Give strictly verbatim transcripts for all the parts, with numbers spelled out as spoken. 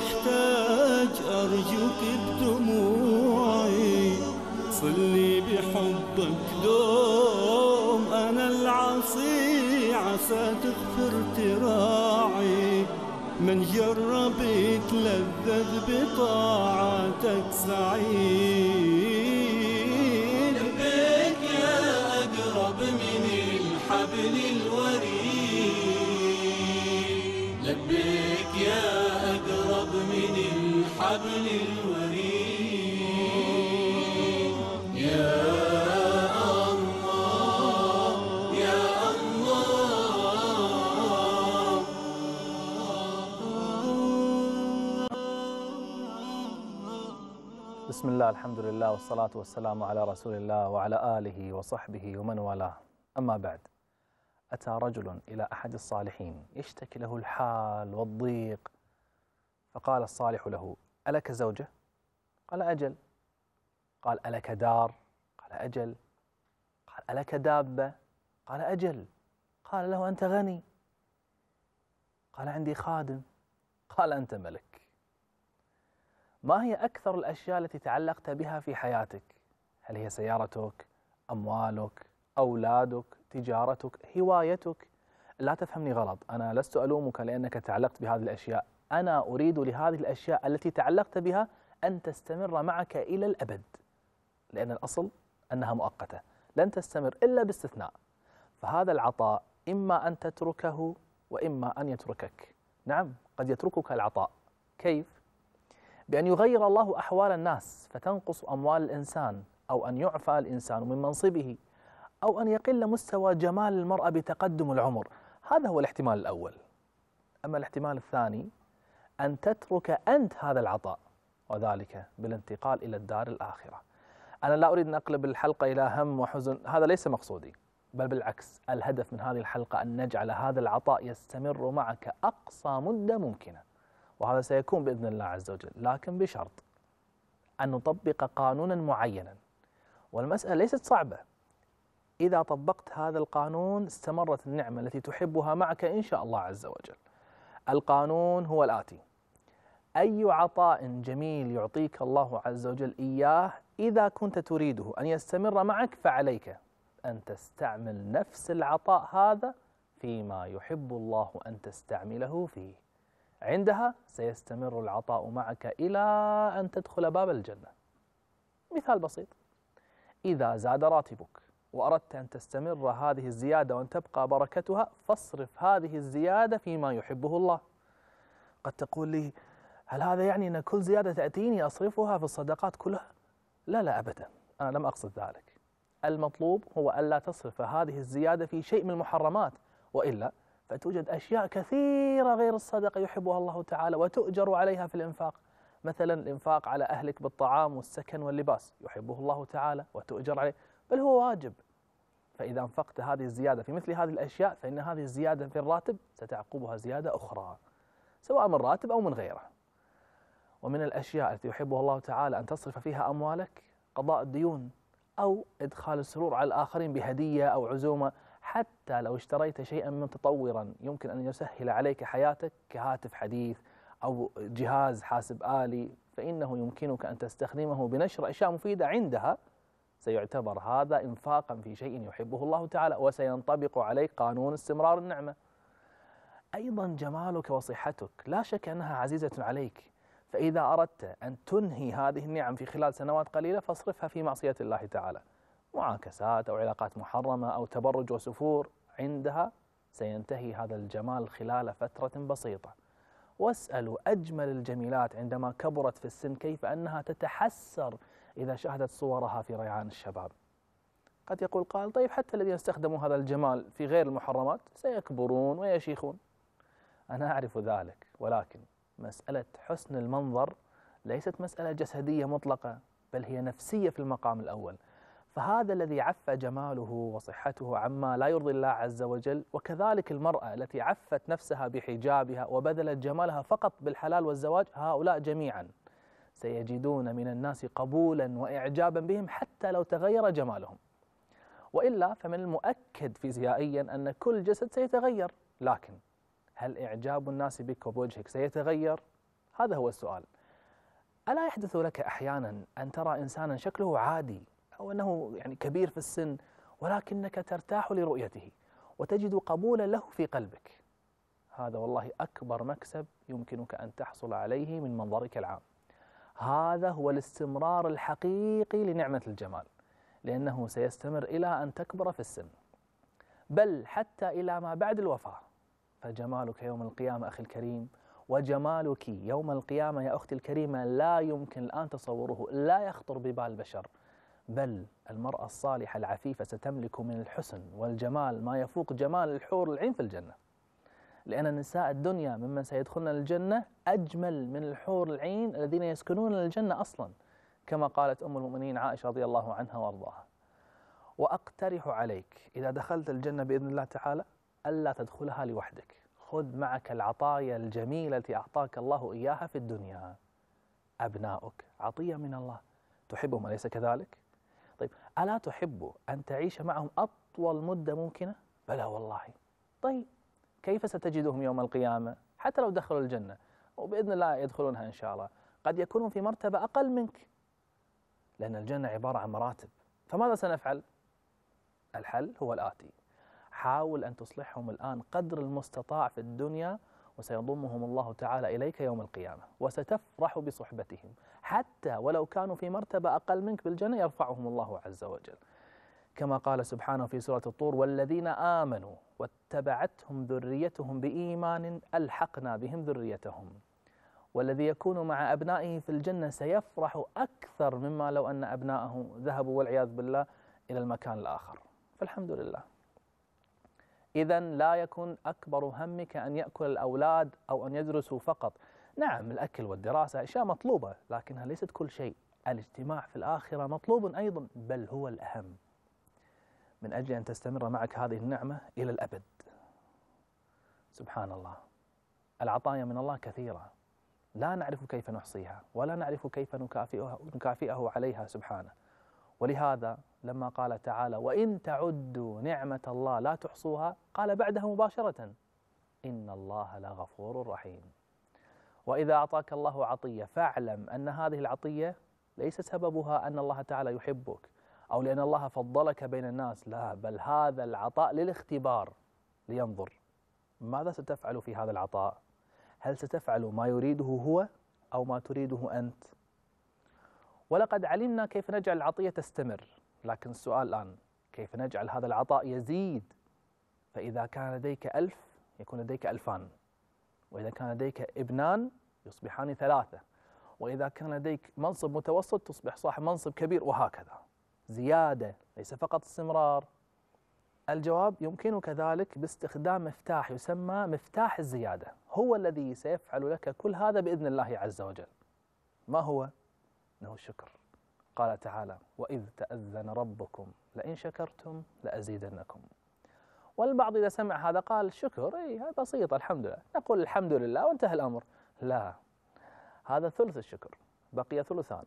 أحتاج أرجوك بدموعي، صلي بحبك دوم، أنا العصي عسى تغفر تراعي، من جرب يتلذذ بطاعتك سعيد. لبيك يا أقرب من الحبل الوريد، لبيك يا أقرب من الحبل الوريد، يا الله يا الله. بسم الله، الحمد لله، والصلاة والسلام على رسول الله وعلى آله وصحبه ومن والاه. أما بعد، أتى رجل إلى أحد الصالحين يشتكي له الحال والضيق، فقال الصالح له: ألك زوجة؟ قال: أجل. قال: ألك دار؟ قال: أجل. قال: ألك دابة؟ قال: أجل. قال له: أنت غني؟ قال: عندي خادم. قال: أنت ملك. ما هي أكثر الأشياء التي تعلقت بها في حياتك؟ هل هي سيارتك، أموالك، أولادك، تجارتك، هوايتك؟ لا تفهمني غلط، أنا لست ألومك لأنك تعلقت بهذه الأشياء، أنا أريد لهذه الأشياء التي تعلقت بها أن تستمر معك إلى الأبد، لأن الأصل أنها مؤقتة لن تستمر إلا باستثناء. فهذا العطاء إما أن تتركه وإما أن يتركك. نعم، قد يتركك العطاء. كيف؟ بأن يغير الله أحوال الناس فتنقص أموال الإنسان، أو أن يعفى الإنسان من منصبه، أو أن يقل مستوى جمال المرأة بتقدم العمر. هذا هو الاحتمال الأول. أما الاحتمال الثاني أن تترك أنت هذا العطاء، وذلك بالانتقال إلى الدار الآخرة. أنا لا أريد أن أقلب الحلقة إلى هم وحزن، هذا ليس مقصودي، بل بالعكس، الهدف من هذه الحلقة أن نجعل هذا العطاء يستمر معك أقصى مدة ممكنة، وهذا سيكون بإذن الله عز وجل، لكن بشرط أن نطبق قانونا معينا. والمسألة ليست صعبة، إذا طبقت هذا القانون استمرت النعمة التي تحبها معك إن شاء الله عز وجل. القانون هو الآتي: أي عطاء جميل يعطيك الله عز وجل إياه، إذا كنت تريده أن يستمر معك فعليك أن تستعمل نفس العطاء هذا فيما يحب الله أن تستعمله فيه. عندها سيستمر العطاء معك إلى أن تدخل باب الجنة. مثال بسيط: إذا زاد راتبك وأردت أن تستمر هذه الزيادة وأن تبقى بركتها، فاصرف هذه الزيادة فيما يحبه الله. قد تقول لي: هل هذا يعني أن كل زيادة تأتيني أصرفها في الصدقات كلها؟ لا لا أبدا، أنا لم أقصد ذلك. المطلوب هو ألا تصرف هذه الزيادة في شيء من المحرمات، وإلا فتوجد أشياء كثيرة غير الصدقة يحبها الله تعالى وتؤجر عليها في الإنفاق. مثلا الإنفاق على أهلك بالطعام والسكن واللباس يحبه الله تعالى وتؤجر عليه، بل هو واجب. فإذا أنفقت هذه الزيادة في مثل هذه الأشياء فإن هذه الزيادة في الراتب ستعقبها زيادة أخرى، سواء من راتب أو من غيره. ومن الأشياء التي يحبها الله تعالى أن تصرف فيها أموالك قضاء الديون، أو إدخال السرور على الآخرين بهدية أو عزومة. حتى لو اشتريت شيئا متطورا يمكن أن يسهل عليك حياتك كهاتف حديث أو جهاز حاسب آلي، فإنه يمكنك أن تستخدمه بنشر أشياء مفيدة. عندها سيعتبر هذا إنفاقا في شيء يحبه الله تعالى، وسينطبق عليك قانون استمرار النعمة. أيضا جمالك وصحتك لا شك أنها عزيزة عليك، فإذا أردت أن تنهي هذه النعم في خلال سنوات قليلة فاصرفها في معصية الله تعالى، معاكسات أو علاقات محرمة أو تبرج وسفور. عندها سينتهي هذا الجمال خلال فترة بسيطة. واسألوا أجمل الجميلات عندما كبرت في السن كيف أنها تتحسر إذا شاهدت صورها في ريعان الشباب. قد يقول قائل: طيب حتى الذين استخدموا هذا الجمال في غير المحرمات سيكبرون ويشيخون. أنا أعرف ذلك، ولكن مسألة حسن المنظر ليست مسألة جسدية مطلقة، بل هي نفسية في المقام الأول. فهذا الذي عف جماله وصحته عما لا يرضي الله عز وجل، وكذلك المرأة التي عفت نفسها بحجابها وبذلت جمالها فقط بالحلال والزواج، هؤلاء جميعا سيجدون من الناس قبولا وإعجابا بهم حتى لو تغير جمالهم. وإلا فمن المؤكد فيزيائيا أن كل جسد سيتغير، لكن هل إعجاب الناس بك وبوجهك سيتغير؟ هذا هو السؤال. ألا يحدث لك أحيانا أن ترى إنسانا شكله عادي أو أنه يعني كبير في السن، ولكنك ترتاح لرؤيته وتجد قبولا له في قلبك؟ هذا والله أكبر مكسب يمكنك أن تحصل عليه من منظرك العام. هذا هو الاستمرار الحقيقي لنعمة الجمال، لأنه سيستمر إلى أن تكبر في السن، بل حتى إلى ما بعد الوفاة. فجمالك يوم القيامة أخي الكريم، وجمالك يوم القيامة يا أختي الكريمة، لا يمكن الآن تصوره، لا يخطر ببال البشر. بل المرأة الصالحة العفيفة ستملك من الحسن والجمال ما يفوق جمال الحور العين في الجنة، لأن نساء الدنيا ممن سيدخلن الجنة أجمل من الحور العين الذين يسكنون الجنة أصلا، كما قالت أم المؤمنين عائشة رضي الله عنها وأرضاها. وأقترح عليك إذا دخلت الجنة بإذن الله تعالى ألا تدخلها لوحدك، خذ معك العطايا الجميلة التي أعطاك الله إياها في الدنيا. أبناؤك عطية من الله، تحبهم أليس كذلك؟ طيب ألا تحب أن تعيش معهم أطول مدة ممكنة؟ بلى والله. طيب كيف ستجدهم يوم القيامة حتى لو دخلوا الجنة، وبإذن الله يدخلونها إن شاء الله، قد يكونوا في مرتبة أقل منك، لأن الجنة عبارة عن مراتب. فماذا سنفعل؟ الحل هو الآتي: حاول أن تصلحهم الآن قدر المستطاع في الدنيا، وسيضمهم الله تعالى إليك يوم القيامة، وستفرح بصحبتهم، حتى ولو كانوا في مرتبة أقل منك بالجنة يرفعهم الله عز وجل، كما قال سبحانه في سورة الطور: والذين آمنوا واتبعتهم ذريتهم بإيمان ألحقنا بهم ذريتهم. والذي يكون مع أبنائه في الجنة سيفرح أكثر مما لو أن أبنائه ذهبوا والعياذ بالله إلى المكان الآخر. فالحمد لله. إذا لا يكن أكبر همك أن يأكل الأولاد أو أن يدرسوا فقط. نعم الأكل والدراسة أشياء مطلوبة، لكنها ليست كل شيء. الاجتماع في الآخرة مطلوب أيضا، بل هو الأهم، من أجل أن تستمر معك هذه النعمة إلى الأبد. سبحان الله، العطايا من الله كثيرة لا نعرف كيف نحصيها ولا نعرف كيف نكافئه, نكافئه عليها سبحانه. ولهذا لما قال تعالى: وإن تعدوا نعمة الله لا تحصوها، قال بعدها مباشرة: إن الله لغفور رحيم. وإذا أعطاك الله عطية فاعلم أن هذه العطية ليس سببها أن الله تعالى يحبك أو لأن الله فضلك بين الناس، لا، بل هذا العطاء للاختبار، لينظر ماذا ستفعل في هذا العطاء. هل ستفعل ما يريده هو أو ما تريده أنت؟ ولقد علمنا كيف نجعل العطية تستمر، لكن السؤال الآن: كيف نجعل هذا العطاء يزيد؟ فإذا كان لديك ألف يكون لديك ألفان، وإذا كان لديك ابنان يصبحان ثلاثة، وإذا كان لديك منصب متوسط تصبح صاحب منصب كبير، وهكذا زيادة، ليس فقط استمرار. الجواب: يمكنك ذلك باستخدام مفتاح يسمى مفتاح الزيادة، هو الذي سيفعل لك كل هذا بإذن الله عز وجل. ما هو؟ إنه الشكر. قال تعالى: وإذ تأذن ربكم لئن شكرتم لأزيدنكم. والبعض إذا سمع هذا قال: شكر إيه بسيط، الحمد لله، نقول الحمد لله وانتهى الأمر. لا، هذا ثلث الشكر، بقي ثلثان.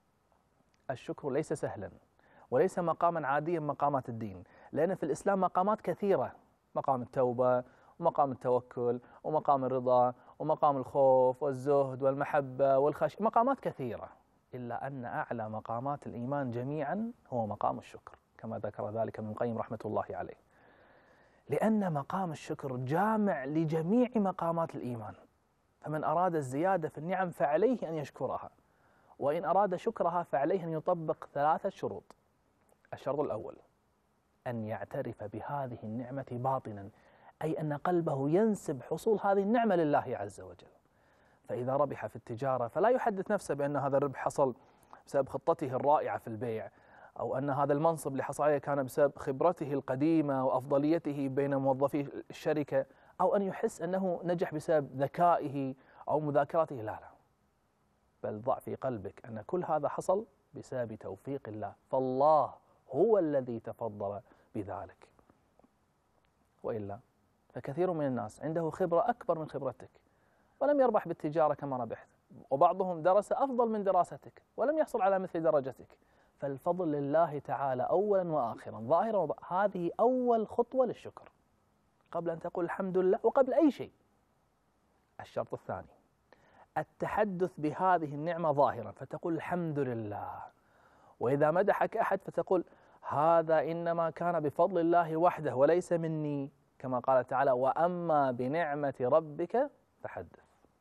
الشكر ليس سهلا وليس مقاما عاديا مقامات الدين، لأن في الإسلام مقامات كثيرة: مقام التوبة، ومقام التوكل، ومقام الرضا، ومقام الخوف والزهد والمحبة والخشية، مقامات كثيرة، إلا أن أعلى مقامات الإيمان جميعا هو مقام الشكر، كما ذكر ذلك ابن القيم رحمة الله عليه، لأن مقام الشكر جامع لجميع مقامات الإيمان. فمن أراد الزيادة في النعم فعليه أن يشكرها، وإن أراد شكرها فعليه أن يطبق ثلاثة شروط. الشرط الأول: أن يعترف بهذه النعمة باطنا، أي أن قلبه ينسب حصول هذه النعمة لله عز وجل. فإذا ربح في التجارة فلا يحدث نفسه بأن هذا الربح حصل بسبب خطته الرائعة في البيع، أو أن هذا المنصب اللي حصل عليه كان بسبب خبرته القديمة وأفضليته بين موظفي الشركة، أو أن يحس أنه نجح بسبب ذكائه أو مذاكرته. لا لا، بل ضع في قلبك أن كل هذا حصل بسبب توفيق الله، فالله هو الذي تفضل بذلك. وإلا فكثير من الناس عنده خبرة أكبر من خبرتك ولم يربح بالتجارة كما ربحت، وبعضهم درس أفضل من دراستك ولم يحصل على مثل درجتك. فالفضل لله تعالى أولا وآخرا، ظاهرا وباطنا. هذه أول خطوة للشكر قبل أن تقول الحمد لله وقبل أي شيء. الشرط الثاني: التحدث بهذه النعمة ظاهرا فتقول الحمد لله، وإذا مدحك أحد فتقول هذا إنما كان بفضل الله وحده وليس مني، كما قال تعالى وأما بنعمة ربك فحدث.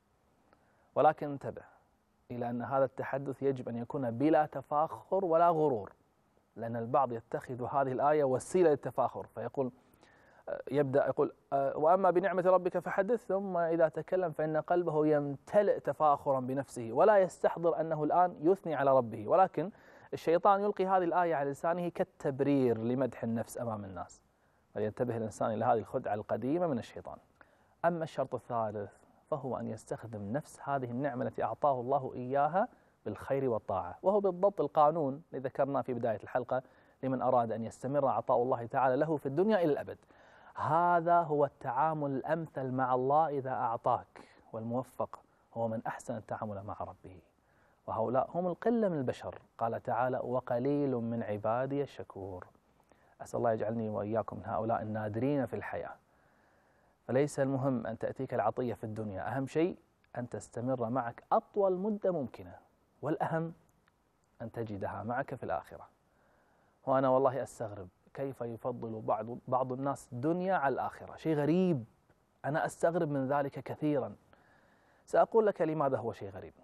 ولكن انتبه إلى أن هذا التحدث يجب أن يكون بلا تفاخر ولا غرور، لأن البعض يتخذ هذه الآية وسيلة للتفاخر، فيقول يبدأ يقول وأما بنعمة ربك فحدث، ثم إذا تكلم فإن قلبه يمتلئ تفاخرا بنفسه ولا يستحضر أنه الآن يثني على ربه، ولكن الشيطان يلقي هذه الآية على لسانه كالتبرير لمدح النفس أمام الناس، فلينتبه الإنسان إلى هذه الخدعة القديمة من الشيطان. أما الشرط الثالث فهو أن يستخدم نفس هذه النعمة التي أعطاه الله إياها بالخير والطاعة، وهو بالضبط القانون الذي ذكرناه في بداية الحلقة لمن أراد أن يستمر عطاء الله تعالى له في الدنيا إلى الأبد. هذا هو التعامل الأمثل مع الله إذا أعطاك، والموفق هو من أحسن التعامل مع ربه، وهؤلاء هم القلة من البشر. قال تعالى وقليل من عبادي الشكور. أسأل الله يجعلني وإياكم من هؤلاء النادرين في الحياة. فليس المهم أن تأتيك العطية في الدنيا، أهم شيء أن تستمر معك أطول مدة ممكنة، والأهم أن تجدها معك في الآخرة. وأنا والله أستغرب كيف يفضل بعض بعض الناس الدنيا على الآخرة، شيء غريب، أنا أستغرب من ذلك كثيرا. سأقول لك لماذا هو شيء غريب.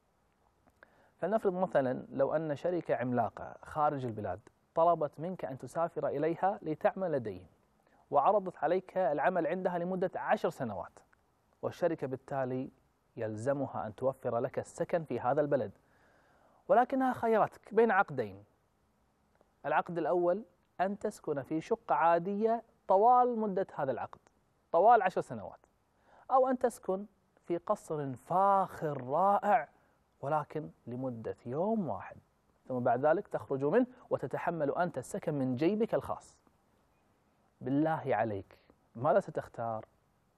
فلنفرض مثلا لو أن شركة عملاقة خارج البلاد طلبت منك أن تسافر إليها لتعمل لديهم، وعرضت عليك العمل عندها لمدة عشر سنوات، والشركة بالتالي يلزمها أن توفر لك السكن في هذا البلد، ولكنها خيرتك بين عقدين. العقد الأول أن تسكن في شقة عادية طوال مدة هذا العقد، طوال عشر سنوات، أو أن تسكن في قصر فاخر رائع ولكن لمدة يوم واحد، ثم بعد ذلك تخرج منه وتتحمل أنت السكن من جيبك الخاص. بالله عليك ماذا ستختار؟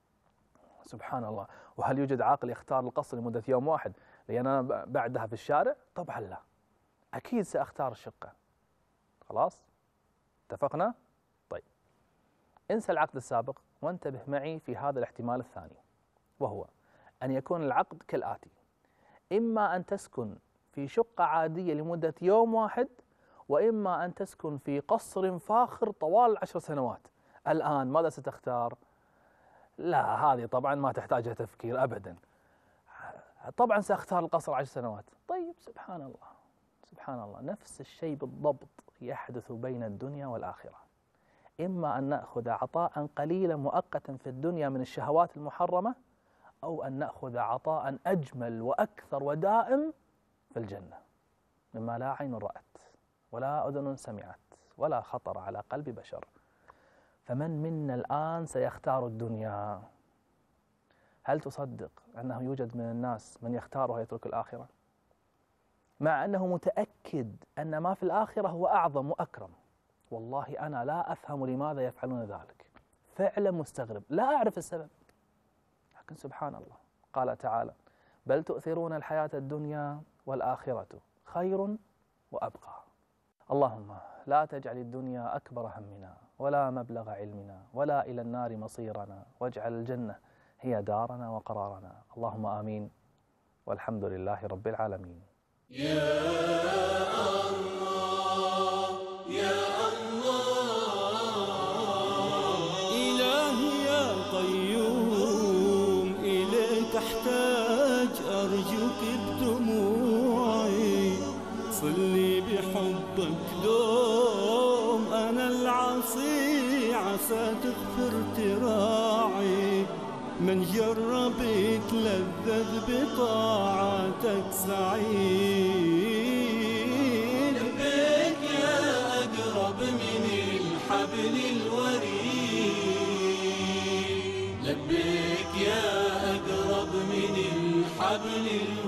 سبحان الله. وهل يوجد عاقل يختار القصر لمدة يوم واحد لأن أنا بعدها في الشارع؟ طبعا لا، أكيد سأختار الشقة. خلاص اتفقنا؟ طيب انسى العقد السابق وانتبه معي في هذا الاحتمال الثاني، وهو أن يكون العقد كالآتي: إما أن تسكن في شقة عادية لمدة يوم واحد، وإما أن تسكن في قصر فاخر طوال عشر سنوات. الآن ماذا ستختار؟ لا، هذه طبعا ما تحتاج تفكير أبدا، طبعا سأختار القصر عشر سنوات. طيب سبحان الله سبحان الله، نفس الشيء بالضبط يحدث بين الدنيا والآخرة. إما أن نأخذ عطاء قليلا مؤقتا في الدنيا من الشهوات المحرمة، أو أن نأخذ عطاء أجمل وأكثر ودائم في الجنة مما لا عين رأت ولا أذن سمعت ولا خطر على قلب بشر. فمن منا الآن سيختار الدنيا؟ هل تصدق أنه يوجد من الناس من يختار ويترك الآخرة، مع أنه متأكد أن ما في الآخرة هو أعظم وأكرم؟ والله أنا لا أفهم لماذا يفعلون ذلك، فعلا مستغرب، لا أعرف السبب. لكن سبحان الله، قال تعالى بل تؤثرون الحياة الدنيا والآخرة خير وأبقى. اللهم لا تجعل الدنيا أكبر همنا ولا مبلغ علمنا ولا إلى النار مصيرنا، واجعل الجنة هي دارنا وقرارنا. اللهم آمين، والحمد لله رب العالمين. يا الله يا الله، إلهي يا قيوم، إليك أحتاج أرجوك بدموعي، صلي بحبك دوم، أنا العصي عسى تغفر تراعي، من جرب يتلذذ بطاعتك سعيد. لبيك يا أقرب من الحبل الوريد، لبيك يا أقرب من الحبل الوريد.